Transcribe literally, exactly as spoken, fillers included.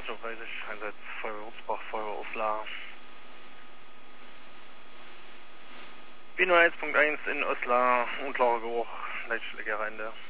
dreißig, Einsatz Feuerwehr Ursbach, Feuerwehr Oslar. B null eins Punkt eins in Oslar, unklarer Geruch, Leitschlägerei.